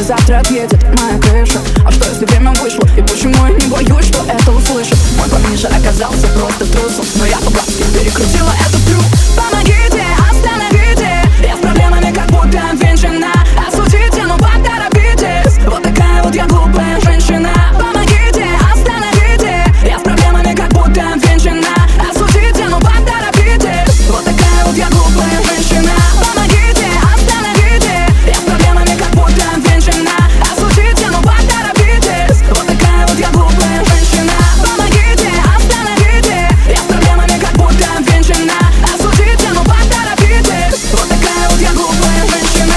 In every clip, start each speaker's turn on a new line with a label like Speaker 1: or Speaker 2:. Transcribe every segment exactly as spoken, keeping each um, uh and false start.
Speaker 1: завтра отъедет моя крыша. А что если время вышло? И почему я не боюсь, что это услышит? Мой парниша оказался просто трусом, но я по-братски перекрутила этот трюк. Помогите, остановите, я с проблемами как будто венчана. Осудите, ну поторопитесь, вот такая вот я глупая женщина. Помогите, остановите, я с проблемами как будто венчана. Осудите, ну поторопитесь, вот такая вот я глупая женщина. Помогите, остановите, я с проблемами как будто венчана. Осудите, ну поторопитесь, вот такая вот я глупая женщина. Помогите, остановите, я с проблемами как будто венчана. Осудите, ну поторопитесь, вот такая вот я глупая женщина.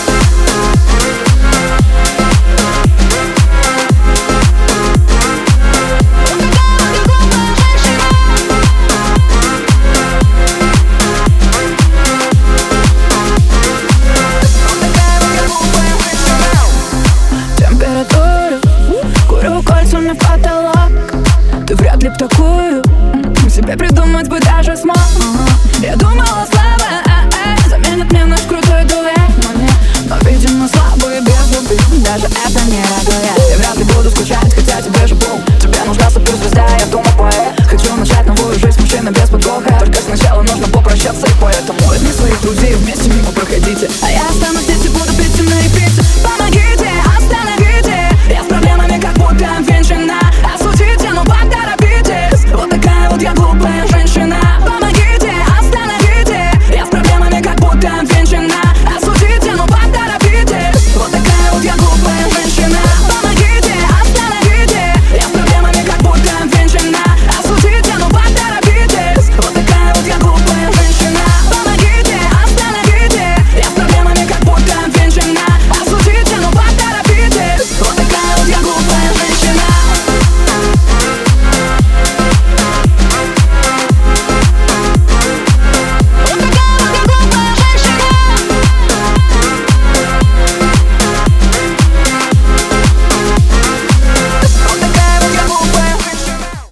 Speaker 1: Температура, курю кольцами в потолок. Ты вряд ли б такую себе придумать бы даже смог. Я думала, слава э-э, заменит мне наш крутой дуэт, но нет. Но, видимо, слабые без любви, даже это не радует. Я вряд ли буду скучать, хотя тебе же пол. Тебе нужна суперзвезда, я думаю поэт. Хочу начать новую жизнь, мужчина без подвоха. Только сначала нужно попрощаться, и поэтому возьми своих друзей, вместе мимо проходите. А я